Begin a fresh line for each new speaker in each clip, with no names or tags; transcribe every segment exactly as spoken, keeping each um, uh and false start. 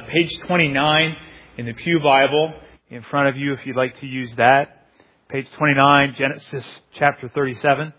page twenty-nine in the Pew Bible in front of you if you'd like to use that. Page twenty-nine, Genesis chapter thirty-seven.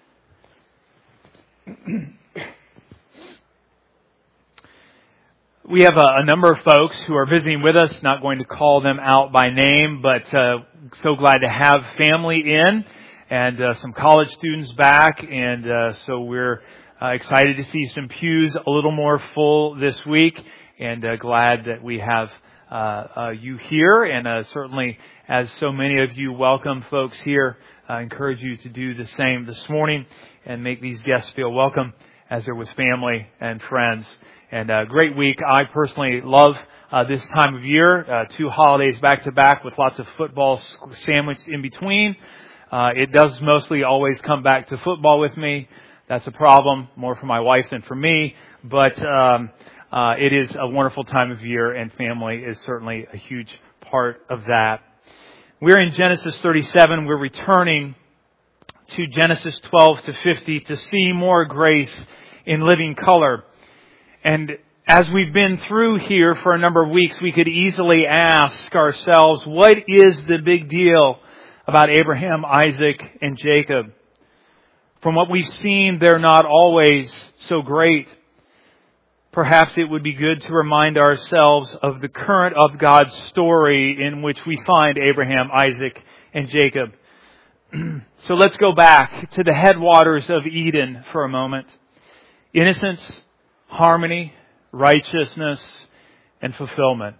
We have a, a number of folks who are visiting with us, not going to call them out by name, but uh, so glad to have family in and uh, some college students back. And uh, so we're uh, excited to see some pews a little more full this week, and uh, glad that we have uh, uh, you here. And uh, certainly, as so many of you welcome folks here, I encourage you to do the same this morning and make these guests feel welcome as they're with family and friends. And a great week. I personally love uh, this time of year. Uh, two holidays back to back with lots of football sandwiched in between. Uh, it does mostly always come back to football with me. That's a problem, more for my wife than for me. But um, uh, it is a wonderful time of year, and family is certainly a huge part of that. We're in Genesis thirty-seven. We're returning to Genesis twelve to fifty to see more grace in living color. And as we've been through here for a number of weeks, we could easily ask ourselves, what is the big deal about Abraham, Isaac, and Jacob? From what we've seen, they're not always so great. Perhaps it would be good to remind ourselves of the current of God's story in which we find Abraham, Isaac, and Jacob. So let's go back to the headwaters of Eden for a moment. Innocence, harmony, righteousness, and fulfillment.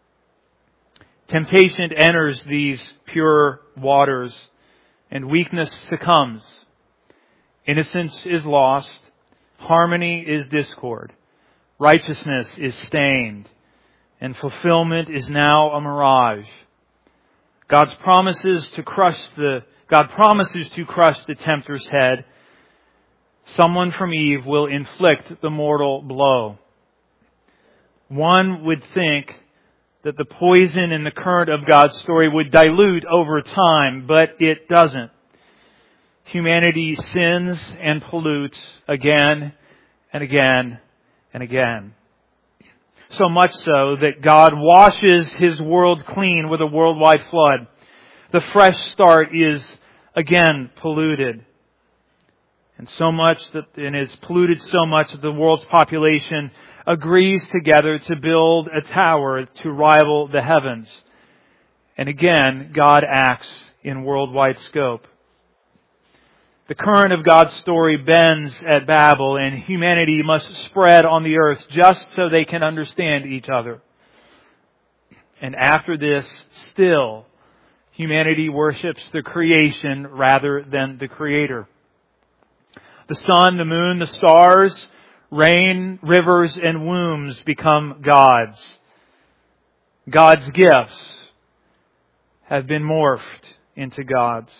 Temptation enters these pure waters, and weakness succumbs. Innocence is lost. Harmony is discord. Righteousness is stained. And fulfillment is now a mirage. God's promises to crush the, God promises to crush the tempter's head. Someone from Eve will inflict the mortal blow. One would think that the poison in the current of God's story would dilute over time, but it doesn't. Humanity sins and pollutes again and again and again. So much so that God washes His world clean with a worldwide flood. The fresh start is again polluted. And so much that, and is polluted so much that the world's population agrees together to build a tower to rival the heavens. And again, God acts in worldwide scope. The current of God's story bends at Babel, and humanity must spread on the earth just so they can understand each other. And after this, still, humanity worships the creation rather than the Creator. The sun, the moon, the stars, rain, rivers, and wombs become gods. God's gifts have been morphed into gods.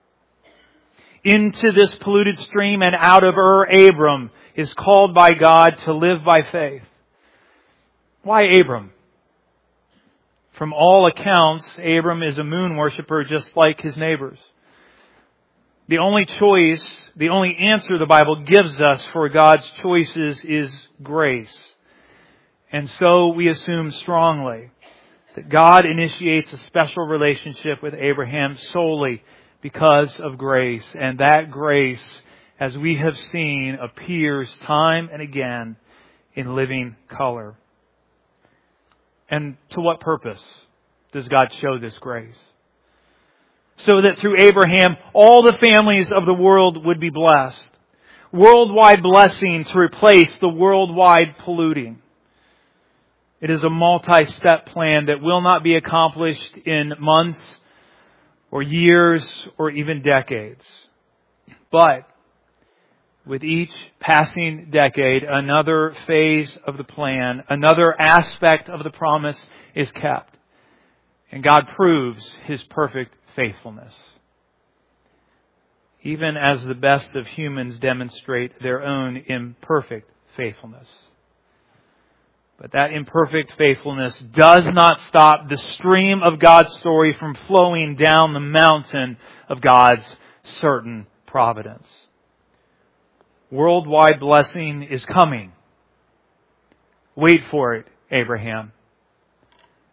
Into this polluted stream and out of Ur, Abram is called by God to live by faith. Why Abram? From all accounts, Abram is a moon worshiper just like his neighbors. The only choice, the only answer the Bible gives us for God's choices is grace. And so we assume strongly that God initiates a special relationship with Abraham solely because of grace. And that grace, as we have seen, appears time and again in living color. And to what purpose does God show this grace? So that through Abraham, all the families of the world would be blessed. Worldwide blessing to replace the worldwide polluting. It is a multi-step plan that will not be accomplished in months or years or even decades. But with each passing decade, another phase of the plan, another aspect of the promise is kept. And God proves His perfect faithfulness. Even as the best of humans demonstrate their own imperfect faithfulness. But that imperfect faithfulness does not stop the stream of God's story from flowing down the mountain of God's certain providence. Worldwide blessing is coming. Wait for it, Abraham.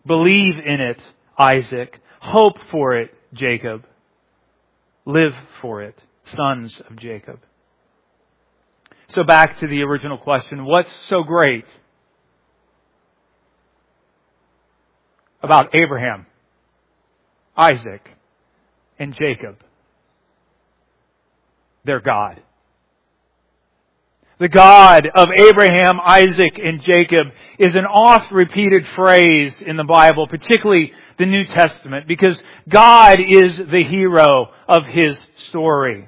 Believe in it, Isaac. Hope for it, Jacob. Live for it, sons of Jacob. So back to the original question, what's so great about Abraham, Isaac, and Jacob? Their God. The God of Abraham, Isaac, and Jacob is an oft-repeated phrase in the Bible, particularly the New Testament, because God is the hero of His story.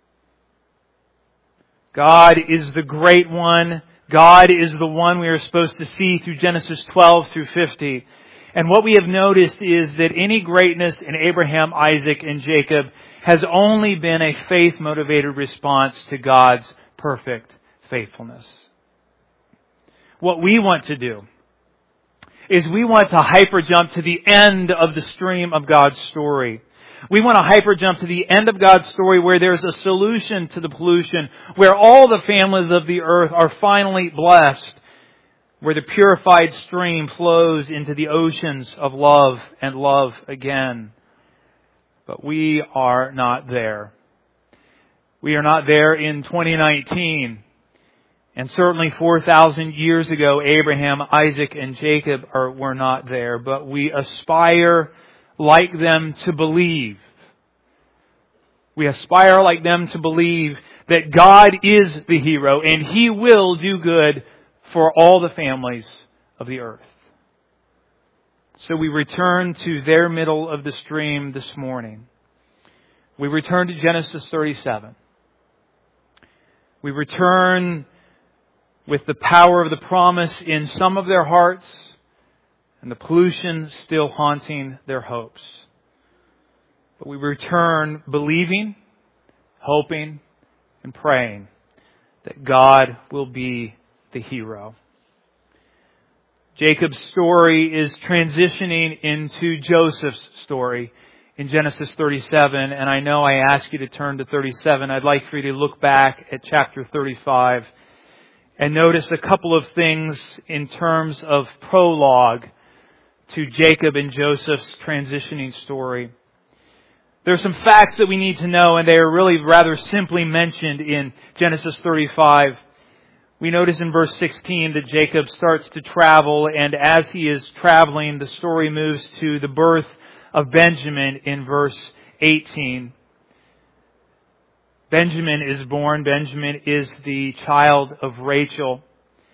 God is the great one. God is the one we are supposed to see through Genesis twelve through fifty. And what we have noticed is that any greatness in Abraham, Isaac, and Jacob has only been a faith-motivated response to God's perfect faithfulness. What we want to do is we want to hyper-jump to the end of the stream of God's story. We want to hyper-jump to the end of God's story where there's a solution to the pollution, where all the families of the earth are finally blessed, where the purified stream flows into the oceans of love and love again. But we are not there. We are not there in twenty nineteen. And certainly four thousand years ago, Abraham, Isaac, and Jacob are, were not there. But we aspire like them to believe. We aspire like them to believe that God is the hero and He will do good for all the families of the earth. So we return to their middle of the stream this morning. We return to Genesis thirty-seven. We return with the power of the promise in some of their hearts and the pollution still haunting their hopes. But we return believing, hoping, and praying that God will be the hero. Jacob's story is transitioning into Joseph's story in Genesis thirty-seven, and I know I asked you to turn to thirty-seven. I'd like for you to look back at chapter thirty-five and notice a couple of things in terms of prologue to Jacob and Joseph's transitioning story. There are some facts that we need to know, and they are really rather simply mentioned in Genesis thirty-five. We notice in verse sixteen that Jacob starts to travel, and as he is traveling, the story moves to the birth of Benjamin in verse eighteen. Benjamin is born. Benjamin is the child of Rachel.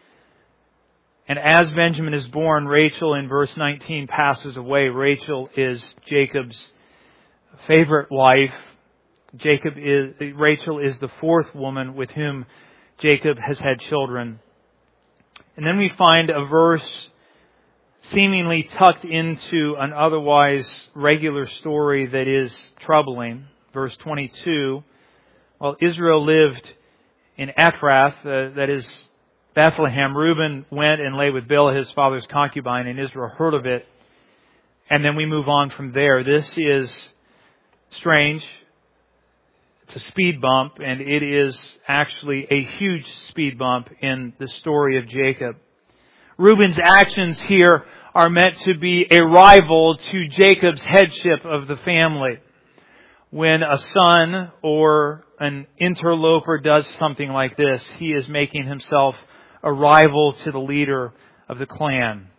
And as Benjamin is born, Rachel in verse nineteen passes away. Rachel is Jacob's favorite wife. Jacob is, Rachel is the fourth woman with whom Jacob has had children. And then we find a verse seemingly tucked into an otherwise regular story that is troubling. Verse twenty-two. While Israel lived in Ephrath, uh, that is Bethlehem, Reuben went and lay with Bilhah, his father's concubine, and Israel heard of it. And then we move on from there. This is strange. It's a speed bump, and it is actually a huge speed bump in the story of Jacob. Reuben's actions here are meant to be a rival to Jacob's headship of the family. When a son or an interloper does something like this, he is making himself a rival to the leader of the clan.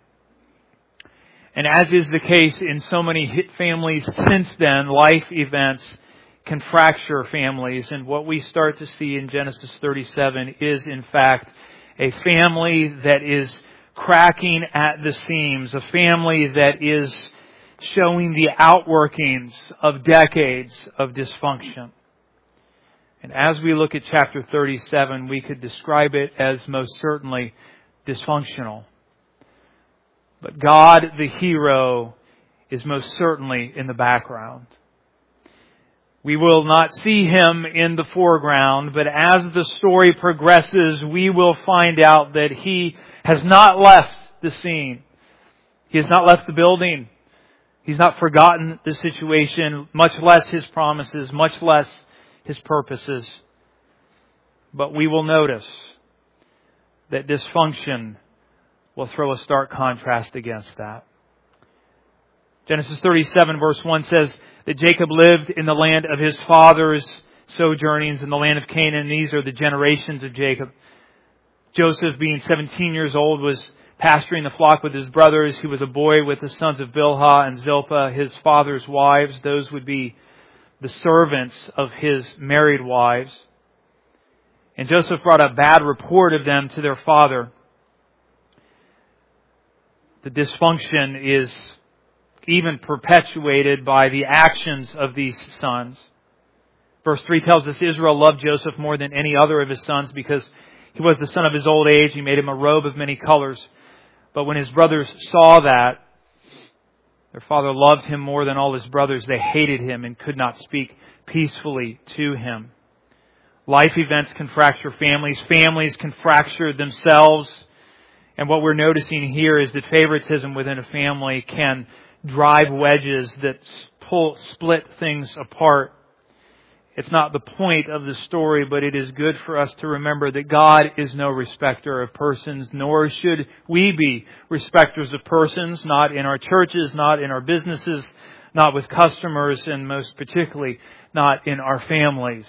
And as is the case in so many families since then, life events can fracture families. And what we start to see in Genesis thirty-seven is, in fact, a family that is cracking at the seams, a family that is showing the outworkings of decades of dysfunction. And as we look at chapter thirty-seven, we could describe it as most certainly dysfunctional. But God, the hero, is most certainly in the background. We will not see Him in the foreground, but as the story progresses, we will find out that He has not left the scene. He has not left the building. He's not forgotten the situation, much less His promises, much less His purposes. But we will notice that dysfunction will throw a stark contrast against that. Genesis thirty-seven verse one says that Jacob lived in the land of his father's sojournings in the land of Canaan. These are the generations of Jacob. Joseph, being seventeen years old, was pasturing the flock with his brothers. He was a boy with the sons of Bilhah and Zilpah, his father's wives. Those would be the servants of his married wives. And Joseph brought a bad report of them to their father. The dysfunction is even perpetuated by the actions of these sons. Verse three tells us Israel loved Joseph more than any other of his sons because he was the son of his old age. He made him a robe of many colors. But when his brothers saw that, their father loved him more than all his brothers. They hated him and could not speak peacefully to him. Life events can fracture families. Families can fracture themselves. And what we're noticing here is that favoritism within a family can drive wedges that pull, split things apart. It's not the point of the story, but it is good for us to remember that God is no respecter of persons, nor should we be respecters of persons, not in our churches, not in our businesses, not with customers, and most particularly not in our families.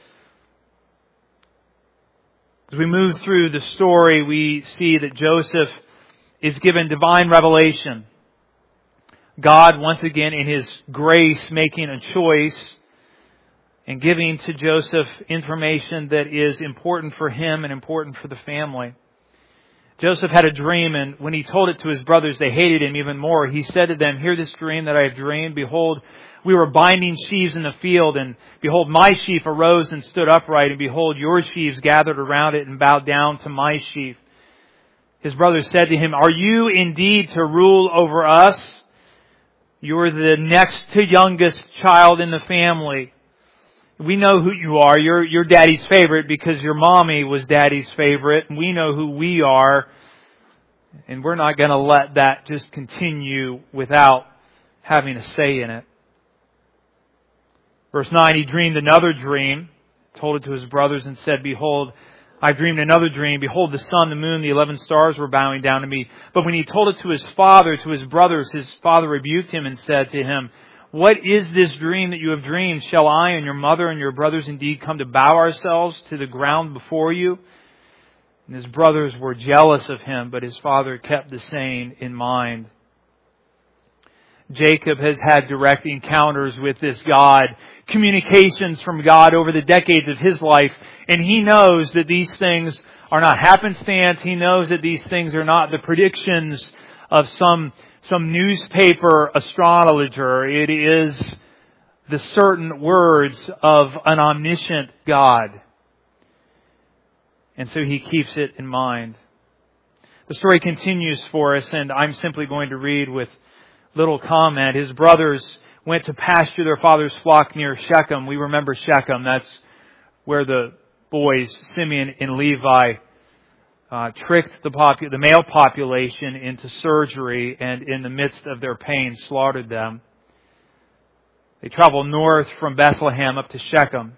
As we move through the story, we see that Joseph is given divine revelation. God, once again, in His grace, making a choice and giving to Joseph information that is important for him and important for the family. Joseph had a dream, and when he told it to his brothers, they hated him even more. He said to them, "Hear this dream that I have dreamed. Behold, we were binding sheaves in the field, and behold, my sheaf arose and stood upright, and behold, your sheaves gathered around it and bowed down to my sheaf." His brothers said to him, "Are you indeed to rule over us? You are the next to youngest child in the family. We know who you are. You're, you're Daddy's favorite because your mommy was Daddy's favorite. And we know who we are. And we're not going to let that just continue without having a say in it." Verse nine, he dreamed another dream, told it to his brothers and said, "Behold, I dreamed another dream. Behold, the sun, the moon, the eleven stars were bowing down to me." But when he told it to his father, to his brothers, his father rebuked him and said to him, "What is this dream that you have dreamed? Shall I and your mother and your brothers indeed come to bow ourselves to the ground before you?" And his brothers were jealous of him, but his father kept the saying in mind. Jacob has had direct encounters with this God, communications from God over the decades of his life, and he knows that these things are not happenstance. He knows that these things are not the predictions of some some newspaper astrologer. It is the certain words of an omniscient God. And so he keeps it in mind. The story continues for us, and I'm simply going to read with little comment. His brothers went to pasture their father's flock near Shechem. We remember Shechem. That's where the boys, Simeon and Levi, Uh, tricked the, popu- the male population into surgery, and in the midst of their pain slaughtered them. They traveled north from Bethlehem up to Shechem.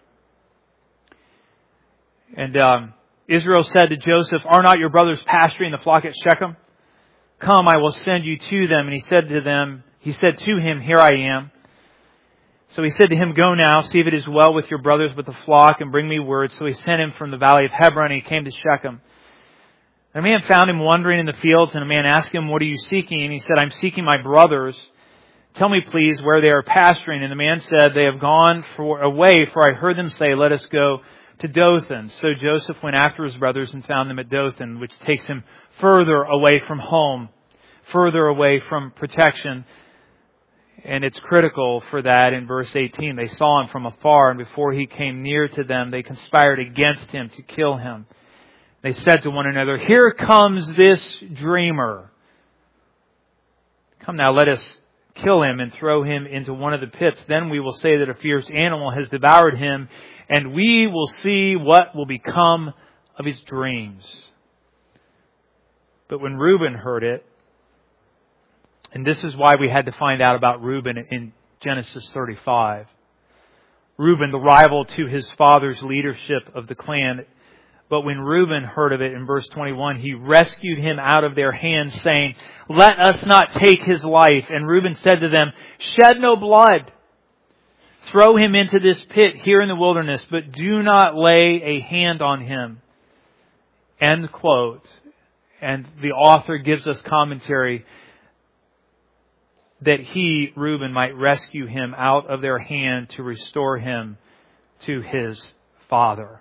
And um, Israel said to Joseph, "Are not your brothers pasturing the flock at Shechem? Come, I will send you to them." And he said to them, he said to him, "Here I am." So he said to him, "Go now, see if it is well with your brothers with the flock, and bring me word." So he sent him from the valley of Hebron, and he came to Shechem. A man found him wandering in the fields, and a man asked him, "What are you seeking?" And he said, "I'm seeking my brothers. Tell me, please, where they are pasturing." And the man said, "They have gone for, away, for I heard them say, 'Let us go to Dothan.'" So Joseph went after his brothers and found them at Dothan, which takes him further away from home, further away from protection. And it's critical for that in verse eighteen. They saw him from afar, and before he came near to them, they conspired against him to kill him. They said to one another, "Here comes this dreamer. Come now, let us kill him and throw him into one of the pits. Then we will say that a fierce animal has devoured him, and we will see what will become of his dreams." But when Reuben heard it, and this is why we had to find out about Reuben in Genesis thirty-five. Reuben, the rival to his father's leadership of the clan But when Reuben heard of it, in verse twenty-one, he rescued him out of their hands, saying, "Let us not take his life." And Reuben said to them, "Shed no blood. Throw him into this pit here in the wilderness, but do not lay a hand on him." End quote. And the author gives us commentary that he, Reuben, might rescue him out of their hand to restore him to his father.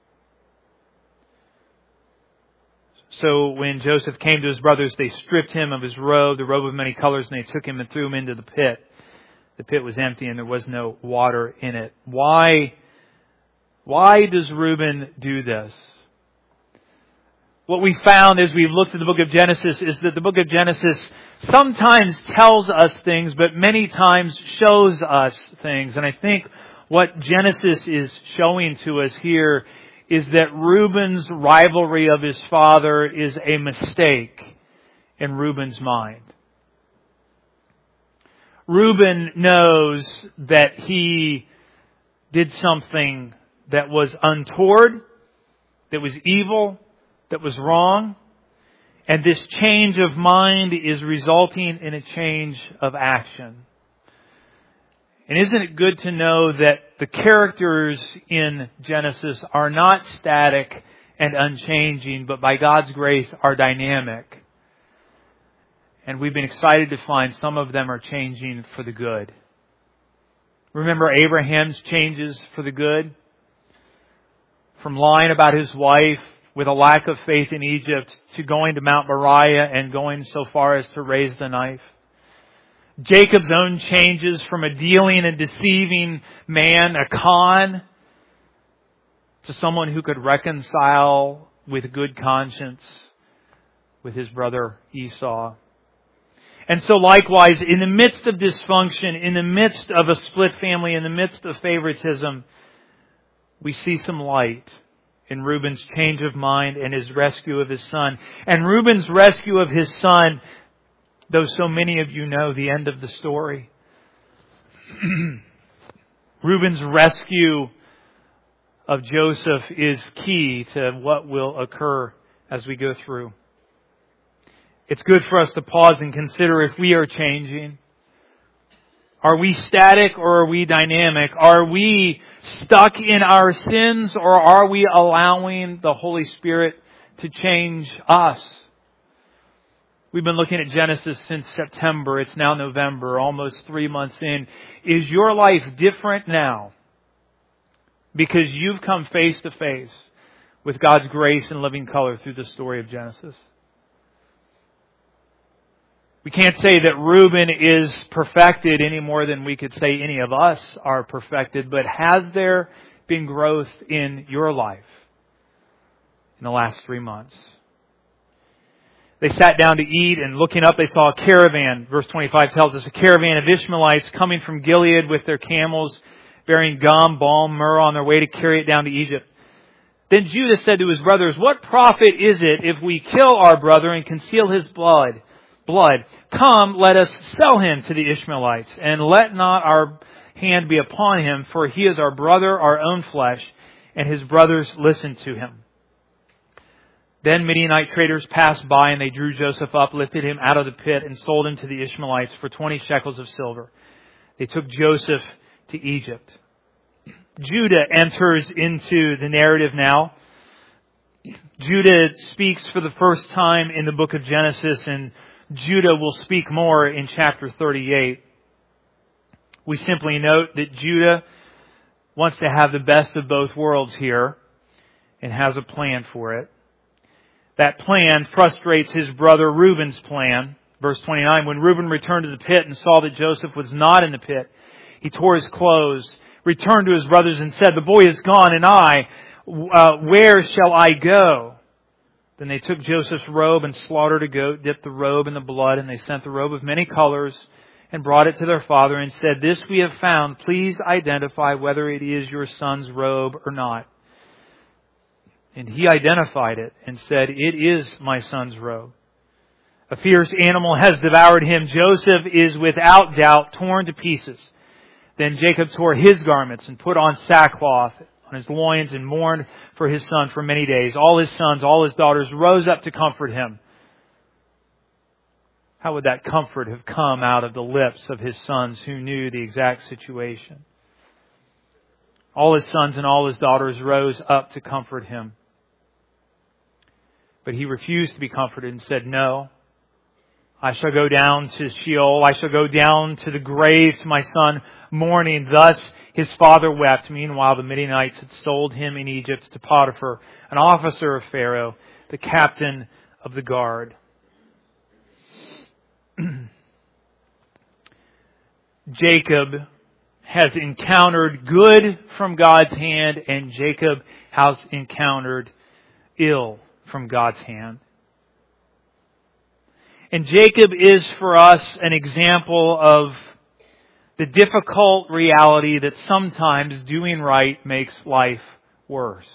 So when Joseph came to his brothers, they stripped him of his robe, the robe of many colors, and they took him and threw him into the pit. The pit was empty and there was no water in it. Why, why does Reuben do this? What we found as we've looked at the book of Genesis is that the book of Genesis sometimes tells us things, but many times shows us things. And I think what Genesis is showing to us here is that Reuben's rivalry of his father is a mistake in Reuben's mind. Reuben knows that he did something that was untoward, that was evil, that was wrong. And this change of mind is resulting in a change of action. And isn't it good to know that the characters in Genesis are not static and unchanging, but by God's grace are dynamic. And we've been excited to find some of them are changing for the good. Remember Abraham's changes for the good? From lying about his wife with a lack of faith in Egypt to going to Mount Moriah and going so far as to raise the knife. Jacob's own changes from a dealing and deceiving man, a con, to someone who could reconcile with good conscience with his brother Esau. And so likewise, in the midst of dysfunction, in the midst of a split family, in the midst of favoritism, we see some light in Reuben's change of mind and his rescue of his son. And Reuben's rescue of his son, though so many of you know the end of the story. Reuben's rescue of Joseph is key to what will occur as we go through. It's good for us to pause and consider if we are changing. Are we static or are we dynamic? Are we stuck in our sins or are we allowing the Holy Spirit to change us? We've been looking at Genesis since September. It's now November, almost three months in. Is your life different now because you've come face to face with God's grace and living color through the story of Genesis? We can't say that Reuben is perfected any more than we could say any of us are perfected, but has there been growth in your life in the last three months? They sat down to eat, and looking up they saw a caravan. Verse twenty-five tells us a caravan of Ishmaelites coming from Gilead with their camels, bearing gum, balm, myrrh on their way to carry it down to Egypt. Then Judah said to his brothers, "What profit is it if we kill our brother and conceal his blood? Blood. Come, let us sell him to the Ishmaelites, and let not our hand be upon him, for he is our brother, our own flesh." And his brothers listened to him. Then Midianite traders passed by, and they drew Joseph up, lifted him out of the pit, and sold him to the Ishmaelites for twenty shekels of silver. They took Joseph to Egypt. Judah enters into the narrative now. Judah speaks for the first time in the book of Genesis, and Judah will speak more in chapter thirty-eight. We simply note that Judah wants to have the best of both worlds here and has a plan for it. That plan frustrates his brother Reuben's plan. Verse twenty-nine, when Reuben returned to the pit and saw that Joseph was not in the pit, he tore his clothes, returned to his brothers and said, "The boy is gone, and I, uh, where shall I go?" Then they took Joseph's robe and slaughtered a goat, dipped the robe in the blood, and they sent the robe of many colors and brought it to their father and said, "This we have found. Please identify whether it is your son's robe or not." And he identified it and said, "It is my son's robe. A fierce animal has devoured him. Joseph is without doubt torn to pieces." Then Jacob tore his garments and put on sackcloth on his loins and mourned for his son for many days. All his sons, all his daughters rose up to comfort him. How would that comfort have come out of the lips of his sons who knew the exact situation? All his sons and all his daughters rose up to comfort him. But he refused to be comforted and said, "No, I shall go down to Sheol. I shall go down to the grave to my son mourning." Thus his father wept. Meanwhile, the Midianites had sold him in Egypt to Potiphar, an officer of Pharaoh, the captain of the guard. Jacob has encountered good from God's hand, and Jacob has encountered ill from God's hand. And Jacob is for us an example of the difficult reality that sometimes doing right makes life worse.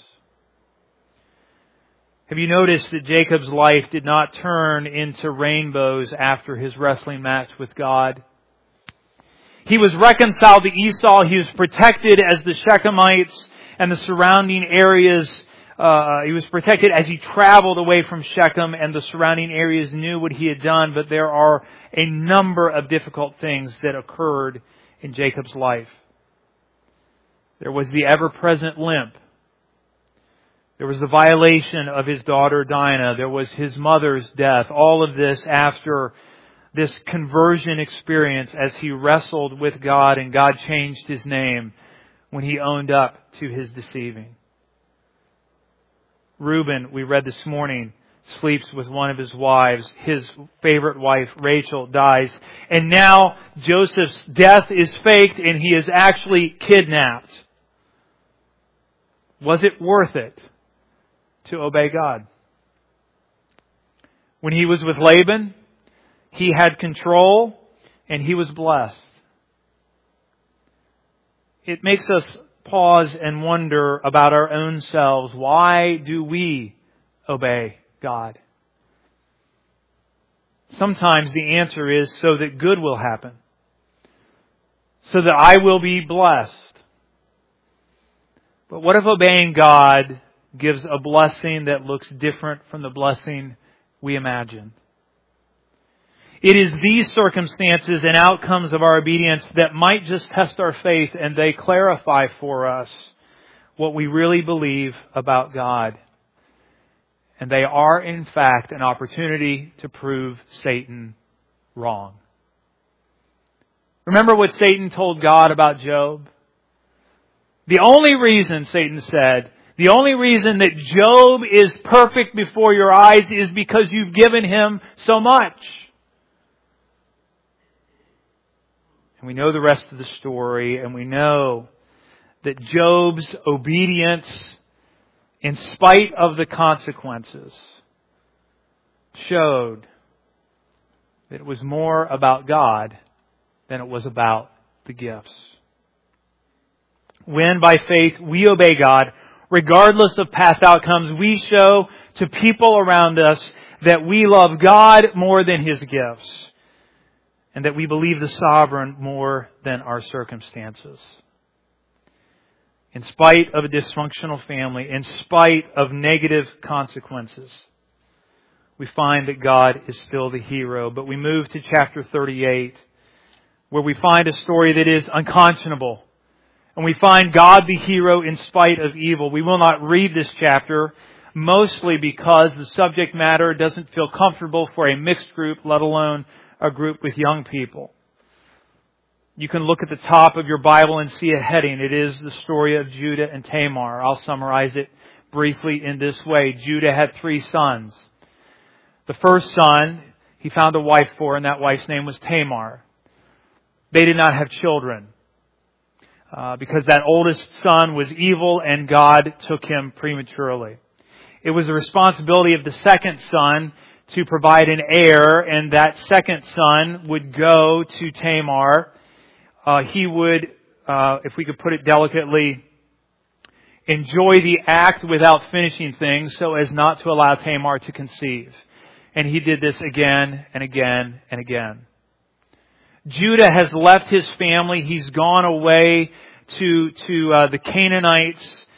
Have you noticed that Jacob's life did not turn into rainbows after his wrestling match with God? He was reconciled to Esau. He was protected as the Shechemites and the surrounding areas. Uh, he was protected as he traveled away from Shechem, and the surrounding areas knew what he had done. But there are a number of difficult things that occurred in Jacob's life. There was the ever-present limp. There was the violation of his daughter Dinah. There was his mother's death. All of this after this conversion experience as he wrestled with God, and God changed his name when he owned up to his deceiving. Reuben, we read this morning, sleeps with one of his wives. His favorite wife, Rachel, dies. And now Joseph's death is faked and he is actually kidnapped. Was it worth it to obey God? When he was with Laban, he had control and he was blessed. It makes us pause and wonder about our own selves. Why do we obey God? Sometimes the answer is so that good will happen, so that I will be blessed. But what if obeying God gives a blessing that looks different from the blessing we imagine? It is these circumstances and outcomes of our obedience that might just test our faith, and they clarify for us what we really believe about God. And they are, in fact, an opportunity to prove Satan wrong. Remember what Satan told God about Job? The only reason, Satan said, the only reason that Job is perfect before your eyes is because you've given him so much. And we know the rest of the story, and we know that Job's obedience, in spite of the consequences, showed that it was more about God than it was about the gifts. When, by faith, we obey God, regardless of past outcomes, we show to people around us that we love God more than His gifts, and that we believe the sovereign more than our circumstances. In spite of a dysfunctional family, in spite of negative consequences, we find that God is still the hero. But we move to chapter thirty-eight, where we find a story that is unconscionable. And we find God the hero in spite of evil. We will not read this chapter, mostly because the subject matter doesn't feel comfortable for a mixed group, let alone a group with young people. You can look at the top of your Bible and see a heading. It is the story of Judah and Tamar. I'll summarize it briefly in this way. Judah had three sons. The first son, he found a wife for, and that wife's name was Tamar. They did not have children, uh, because that oldest son was evil and God took him prematurely. It was the responsibility of the second son to provide an heir, and that second son would go to Tamar. Uh, he would, uh, if we could put it delicately, enjoy the act without finishing things so as not to allow Tamar to conceive. And he did this again and again and again. Judah has left his family. He's gone away to, to uh, the Canaanites.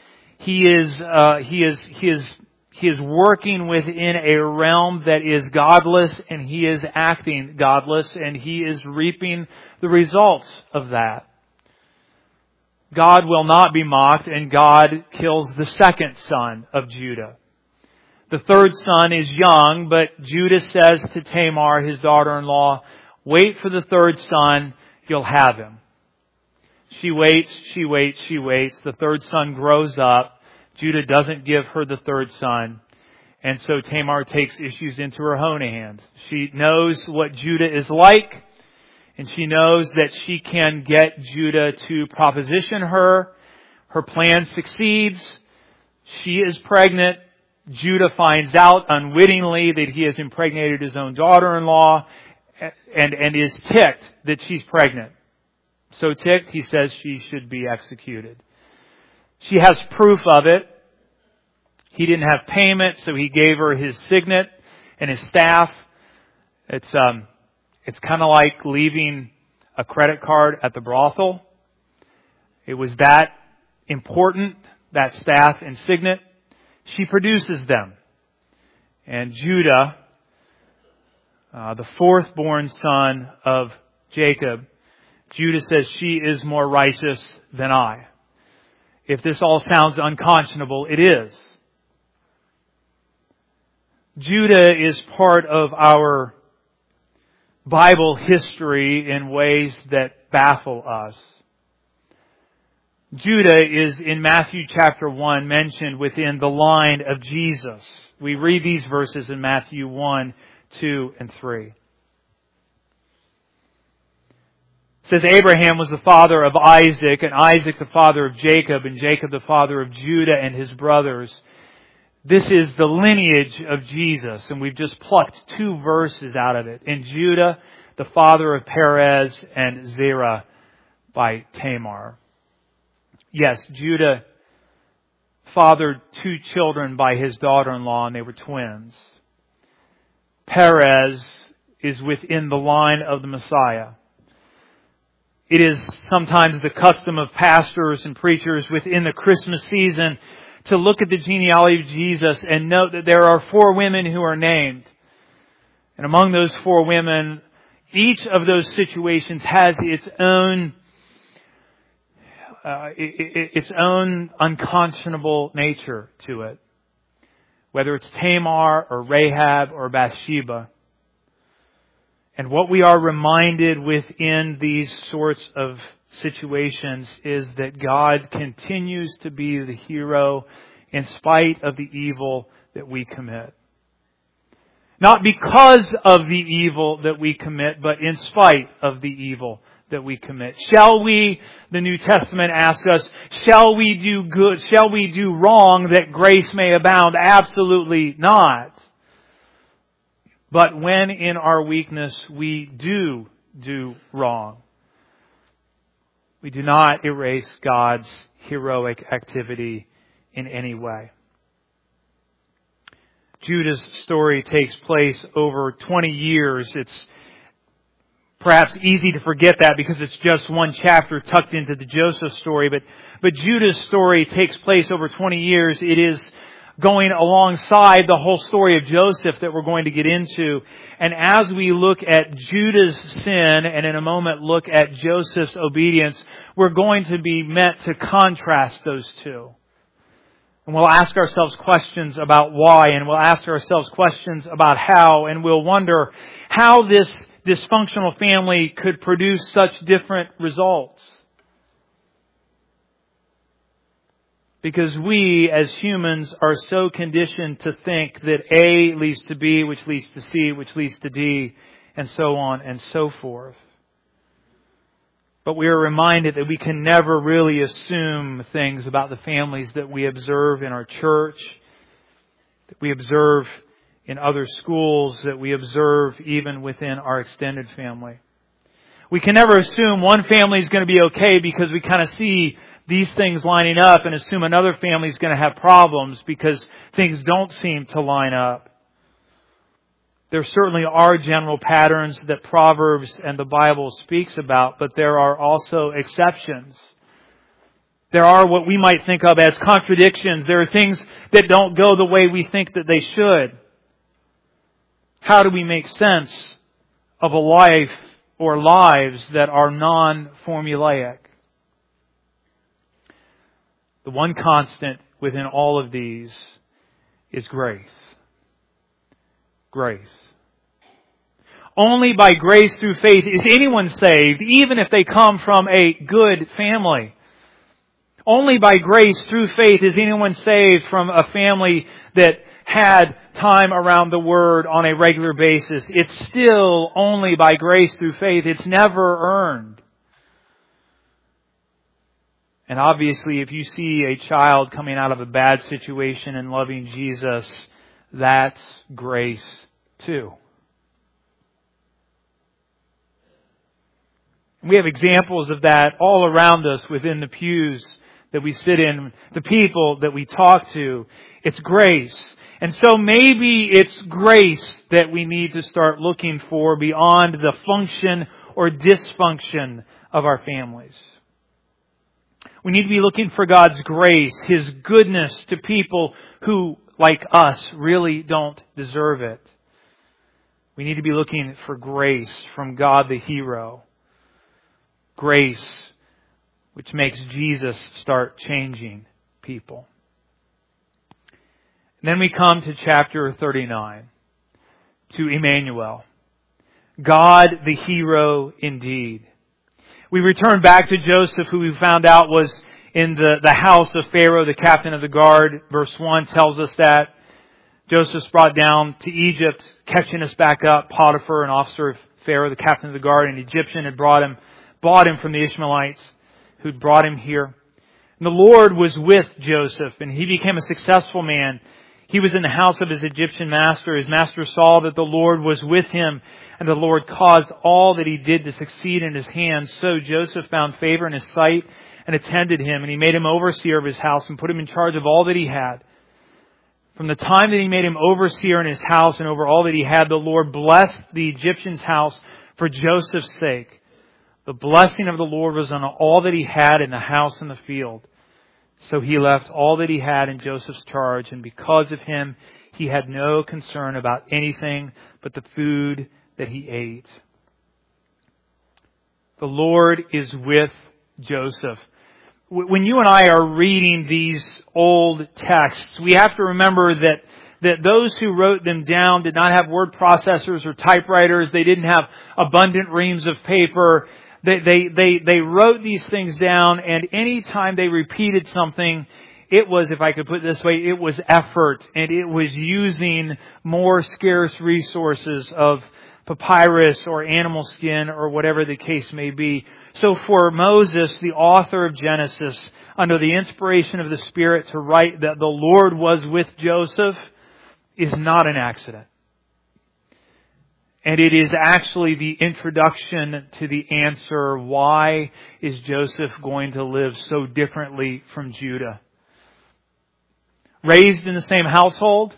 He is, uh, he is, he is, he is working within a realm that is godless, and he is acting godless, and he is reaping the results of that. God will not be mocked, and God kills the second son of Judah. The third son is young, but Judah says to Tamar, his daughter-in-law, wait for the third son, you'll have him. She waits, she waits, she waits. The third son grows up. Judah doesn't give her the third son. And so Tamar takes issues into her own hands. She knows what Judah is like, and she knows that she can get Judah to proposition her. Her plan succeeds. She is pregnant. Judah finds out unwittingly that he has impregnated his own daughter-in-law and, and is ticked that she's pregnant. So ticked, he says she should be executed. She has proof of it. He didn't have payment, so he gave her his signet and his staff. It's um, it's kind of like leaving a credit card at the brothel. It was that important, that staff and signet. She produces them. And Judah, uh, the fourth-born son of Jacob, Judah says, she is more righteous than I. If this all sounds unconscionable, it is. Judah is part of our Bible history in ways that baffle us. Judah is in Matthew chapter one mentioned within the line of Jesus. We read these verses in Matthew one, two, and three. It says, Abraham was the father of Isaac, and Isaac the father of Jacob, and Jacob the father of Judah and his brothers. This is the lineage of Jesus, and we've just plucked two verses out of it. In Judah, the father of Perez, and Zerah by Tamar. Yes, Judah fathered two children by his daughter-in-law, and they were twins. Perez is within the line of the Messiah. It is sometimes the custom of pastors and preachers within the Christmas season to look at the genealogy of Jesus and note that there are four women who are named. And among those four women, each of those situations has its own uh, its own unconscionable nature to it. Whether it's Tamar or Rahab or Bathsheba. And what we are reminded within these sorts of situations is that God continues to be the hero in spite of the evil that we commit. Not because of the evil that we commit, but in spite of the evil that we commit. Shall we, the New Testament asks us, shall we do good, shall we do wrong that grace may abound? Absolutely not. But when in our weakness we do do wrong, we do not erase God's heroic activity in any way. Judah's story takes place over twenty years. It's perhaps easy to forget that because it's just one chapter tucked into the Joseph story. But, but Judah's story takes place over twenty years. It is going alongside the whole story of Joseph that we're going to get into. And as we look at Judah's sin and in a moment look at Joseph's obedience, we're going to be meant to contrast those two. And we'll ask ourselves questions about why, and we'll ask ourselves questions about how, and we'll wonder how this dysfunctional family could produce such different results. Because we, as humans, are so conditioned to think that A leads to B, which leads to C, which leads to D, and so on and so forth. But we are reminded that we can never really assume things about the families that we observe in our church, that we observe in other schools, that we observe even within our extended family. We can never assume one family is going to be okay because we kind of see these things lining up and assume another family is going to have problems because things don't seem to line up. There certainly are general patterns that Proverbs and the Bible speaks about, but there are also exceptions. There are what we might think of as contradictions. There are things that don't go the way we think that they should. How do we make sense of a life or lives that are non-formulaic? The one constant within all of these is grace. Grace. Only by grace through faith is anyone saved, even if they come from a good family. Only by grace through faith is anyone saved from a family that had time around the Word on a regular basis. It's still only by grace through faith. It's never earned. And obviously, if you see a child coming out of a bad situation and loving Jesus, that's grace too. We have examples of that all around us within the pews that we sit in, the people that we talk to. It's grace. And so maybe it's grace that we need to start looking for beyond the function or dysfunction of our families. We need to be looking for God's grace, His goodness to people who, like us, really don't deserve it. We need to be looking for grace from God the hero. Grace which makes Jesus start changing people. And then we come to chapter thirty-nine, to Emmanuel, God the hero indeed. We return back to Joseph, who we found out was in the, the house of Pharaoh, the captain of the guard. Verse one tells us that Joseph's brought down to Egypt, catching us back up. Potiphar, an officer of Pharaoh, the captain of the guard, an Egyptian, had brought him, bought him from the Ishmaelites who'd brought him here. And the Lord was with Joseph, and he became a successful man. He was in the house of his Egyptian master. His master saw that the Lord was with him, and the Lord caused all that he did to succeed in his hands. So Joseph found favor in his sight and attended him, and he made him overseer of his house and put him in charge of all that he had. From the time that he made him overseer in his house and over all that he had, the Lord blessed the Egyptian's house for Joseph's sake. The blessing of the Lord was on all that he had in the house and the field. So he left all that he had in Joseph's charge, and because of him, he had no concern about anything but the food that he ate. The Lord is with Joseph. When you and I are reading these old texts, we have to remember that that those who wrote them down did not have word processors or typewriters. They didn't have abundant reams of paper. They, they, they, they wrote these things down, and any time they repeated something, it was, if I could put it this way, it was effort, and it was using more scarce resources of papyrus or animal skin or whatever the case may be. So for Moses, the author of Genesis, under the inspiration of the Spirit to write that the Lord was with Joseph is not an accident. And it is actually the introduction to the answer, why is Joseph going to live so differently from Judah? Raised in the same household,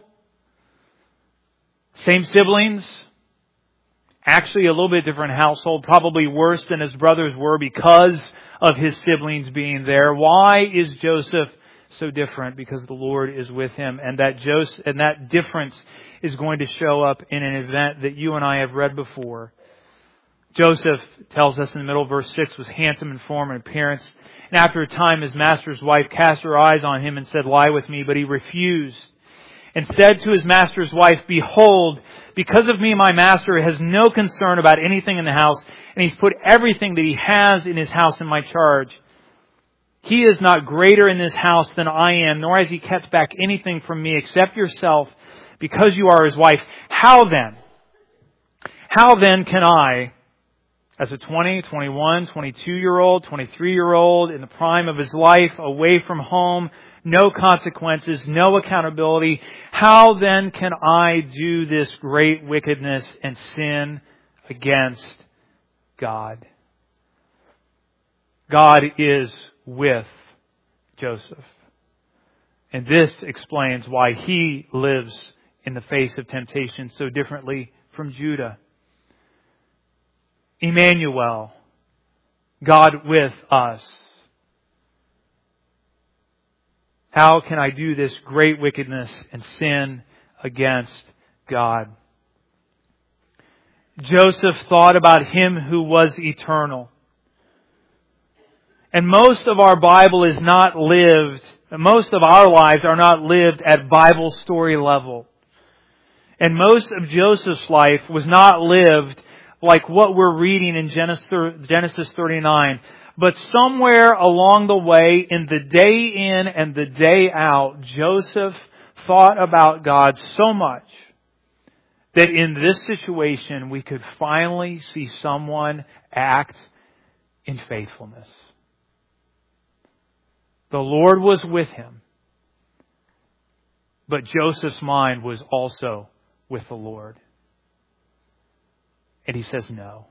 same siblings, actually a little bit different household, probably worse than his brothers were because of his siblings being there. Why is Joseph so different? Because the Lord is with him, and that Joseph, and that difference is going to show up in an event that you and I have read before. Joseph, tells us in the middle of verse six, was handsome in form and appearance. And after a time, his master's wife cast her eyes on him and said, "Lie with me." But he refused and said to his master's wife, "Behold, because of me, my master has no concern about anything in the house, and he's put everything that he has in his house in my charge. He is not greater in this house than I am, nor has he kept back anything from me except yourself, because you are his wife. How then? How then can I, as a twenty, twenty-one, twenty-two-year-old, twenty-three-year-old, in the prime of his life, away from home, no consequences, no accountability, how then can I do this great wickedness and sin against God?" God is with Joseph. And this explains why he lives in the face of temptation so differently from Judah. Emmanuel, God with us. How can I do this great wickedness and sin against God? Joseph thought about Him who was eternal. And most of our Bible is not lived, most of our lives are not lived at Bible story level. And most of Joseph's life was not lived like what we're reading in Genesis thirty-nine. But somewhere along the way, in the day in and the day out, Joseph thought about God so much that in this situation we could finally see someone act in faithfulness. The Lord was with him, but Joseph's mind was also with the Lord. And he says no.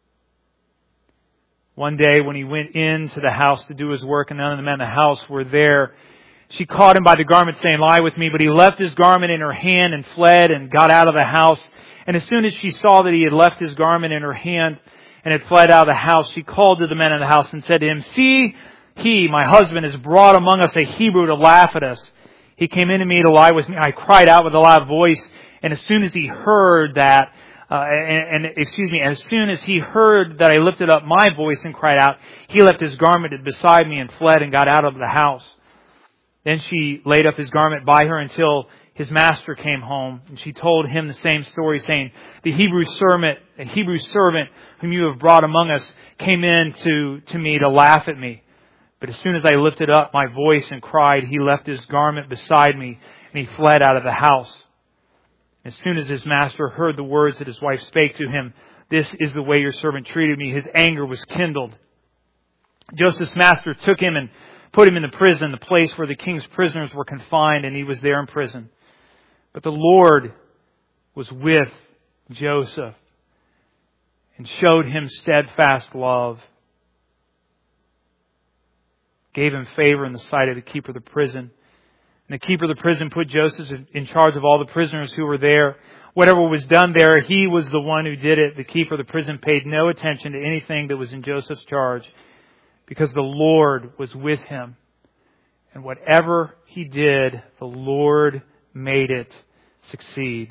One day when he went into the house to do his work and none of the men in the house were there, she caught him by the garment saying, "Lie with me." But he left his garment in her hand and fled and got out of the house. And as soon as she saw that he had left his garment in her hand and had fled out of the house, she called to the men in the house and said to him, "See, he, my husband, has brought among us a Hebrew to laugh at us. He came in to me to lie with me. I cried out with a loud voice." And as soon as he heard that, uh, and, and excuse me, as soon as he heard that I lifted up my voice and cried out, he left his garment beside me and fled and got out of the house. Then she laid up his garment by her until his master came home, and she told him the same story, saying, "The Hebrew servant, a Hebrew servant whom you have brought among us, came in to, to me to laugh at me. But as soon as I lifted up my voice and cried, he left his garment beside me, and he fled out of the house." As soon as his master heard the words that his wife spake to him, "This is the way your servant treated me," his anger was kindled. Joseph's master took him and put him in the prison, the place where the king's prisoners were confined, and he was there in prison. But the Lord was with Joseph and showed him steadfast love, gave him favor in the sight of the keeper of the prison. And the keeper of the prison put Joseph in charge of all the prisoners who were there. Whatever was done there, he was the one who did it. The keeper of the prison paid no attention to anything that was in Joseph's charge, because the Lord was with him. And whatever he did, the Lord made it succeed.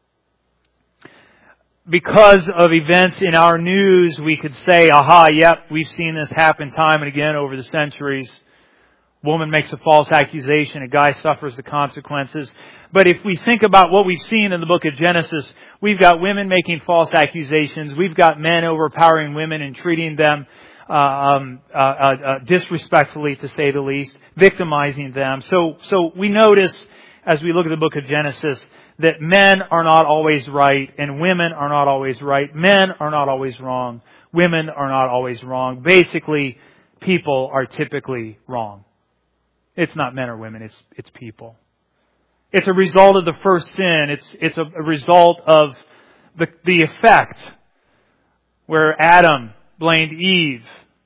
Because of events in our news, we could say, aha, yep, we've seen this happen time and again over the centuries. Woman makes a false accusation, a guy suffers the consequences. But if we think about what we've seen in the book of Genesis, we've got women making false accusations. We've got men overpowering women and treating them uh, um, uh, uh, uh, disrespectfully, to say the least, victimizing them. So, so we notice as we look at the book of Genesis that men are not always right and women are not always right. Men are not always wrong. Women are not always wrong. Basically, people are typically wrong. It's not men or women, it's it's people. It's a result of the first sin. It's it's a, a result of the the effect where Adam blamed Eve.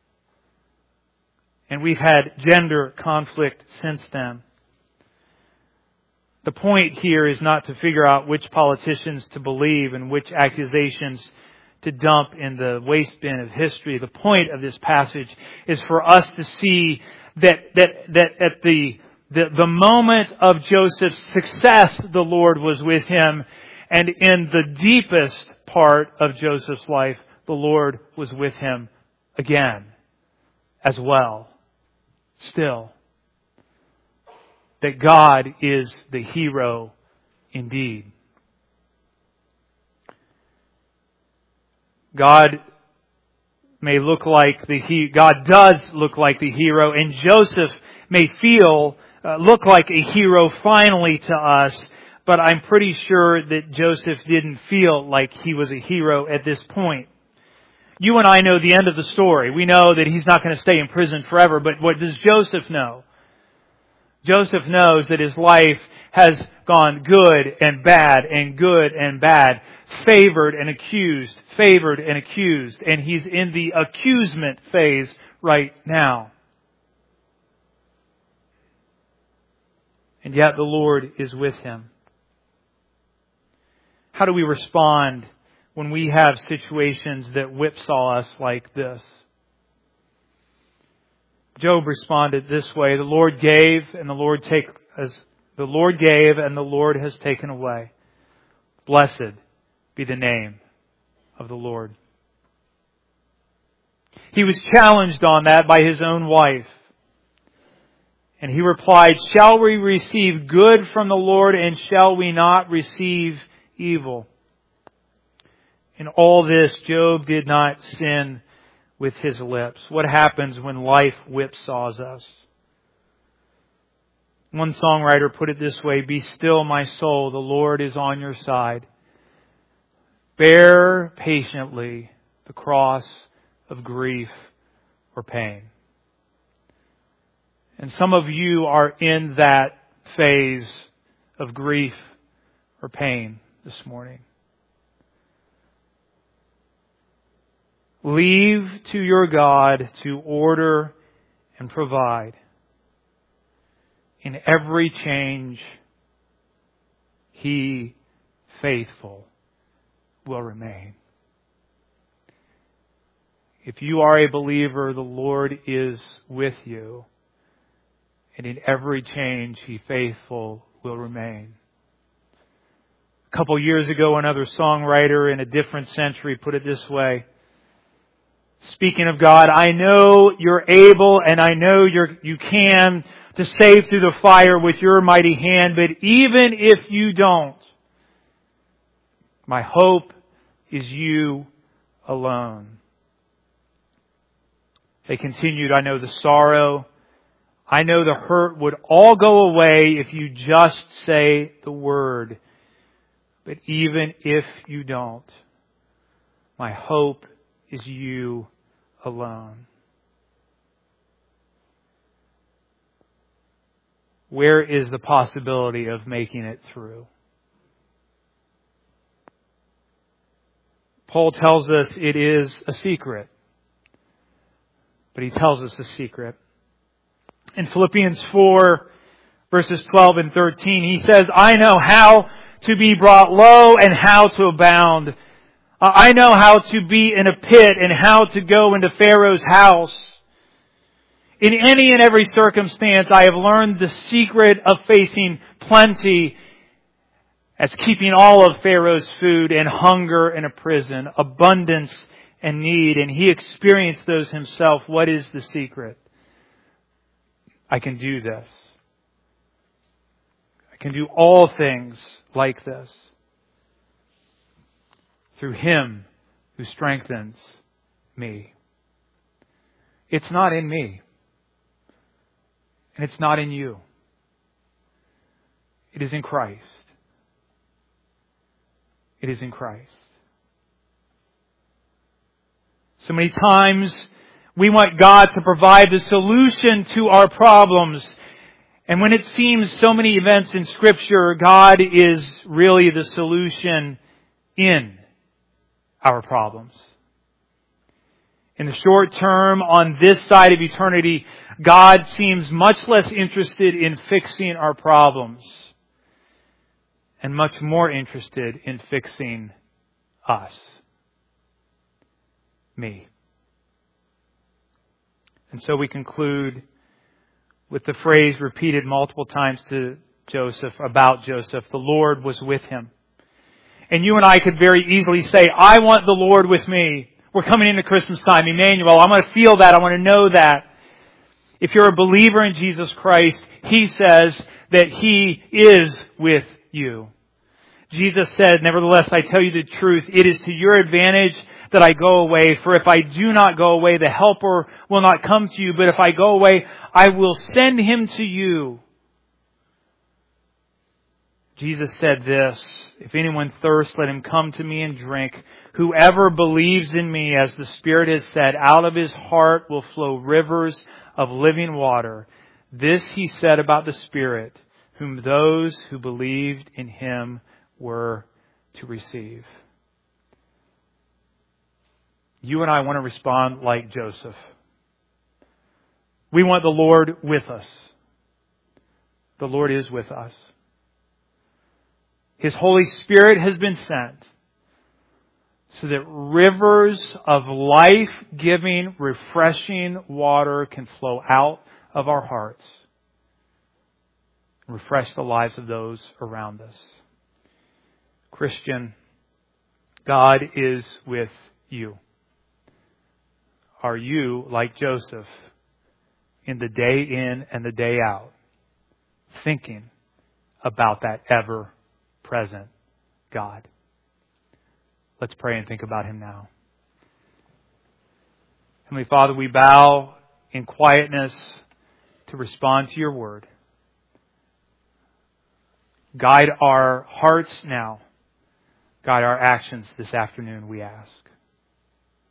And we've had gender conflict since then. The point here is not to figure out which politicians to believe and which accusations to dump in the waste bin of history. The point of this passage is for us to see that that that at the, the the moment of Joseph's success, the Lord was with him, and in the deepest part of Joseph's life, the Lord was with him again as well. Still, that God is the hero indeed. God may look like the he, God does look like the hero, and Joseph may feel uh, look like a hero finally to us, but I'm pretty sure that Joseph didn't feel like he was a hero at this point. You and I know the end of the story. We know that he's not going to stay in prison forever, but what does Joseph know? Joseph knows that his life has gone good and bad and good and bad, favored and accused, favored and accused, and he's in the accusement phase right now. And yet the Lord is with him. How do we respond when we have situations that whipsaw us like this? Job responded this way, the Lord gave and the Lord take as the Lord gave and the Lord has taken away. Blessed be the name of the Lord. He was challenged on that by his own wife. And he replied, shall we receive good from the Lord and shall we not receive evil? In all this, Job did not sin with his lips. What happens when life whipsaws us? One songwriter put it this way, be still, my soul, the Lord is on your side. Bear patiently the cross of grief or pain. And some of you are in that phase of grief or pain this morning. Leave to your God to order and provide. In every change, He, faithful, will remain. If you are a believer, the Lord is with you. And in every change, He, faithful, will remain. A couple years ago, another songwriter in a different century put it this way. Speaking of God, I know you're able and I know you're, you can to save through the fire with your mighty hand. But even if you don't, my hope is you alone. They continued, I know the sorrow, I know the hurt would all go away if you just say the word. But even if you don't, my hope is you alone. Where is the possibility of making it through? Paul tells us it is a secret. But he tells us a secret. In Philippians four, verses twelve and thirteen, he says, I know how to be brought low and how to abound. I know how to be in a pit and how to go into Pharaoh's house. In any and every circumstance, I have learned the secret of facing plenty as keeping all of Pharaoh's food and hunger in a prison, abundance and need. And he experienced those himself. What is the secret? I can do this. I can do all things like this through Him who strengthens me. It's not in me. And it's not in you. It is in Christ. It is in Christ. So many times we want God to provide the solution to our problems. And when it seems so many events in Scripture, God is really the solution in our problems. In the short term, on this side of eternity, God seems much less interested in fixing our problems and much more interested in fixing us. Me. And so we conclude with the phrase repeated multiple times to Joseph, about Joseph, the Lord was with him. And you and I could very easily say, I want the Lord with me. We're coming into Christmas time, Emmanuel. I want to feel that. I want to know that. If you're a believer in Jesus Christ, He says that He is with you. Jesus said, nevertheless, I tell you the truth, it is to your advantage that I go away. For if I do not go away, the Helper will not come to you. But if I go away, I will send Him to you. Jesus said this, if anyone thirsts, let him come to me and drink. Whoever believes in me, as the Spirit has said, out of his heart will flow rivers of living water. This He said about the Spirit, whom those who believed in Him were to receive. You and I want to respond like Joseph. We want the Lord with us. The Lord is with us. His Holy Spirit has been sent so that rivers of life-giving, refreshing water can flow out of our hearts and refresh the lives of those around us. Christian, God is with you. Are you, like Joseph, in the day in and the day out, thinking about that ever-present God? Let's pray and think about Him now. Heavenly Father, we bow in quietness to respond to your word. Guide our hearts now. Guide our actions this afternoon, we ask.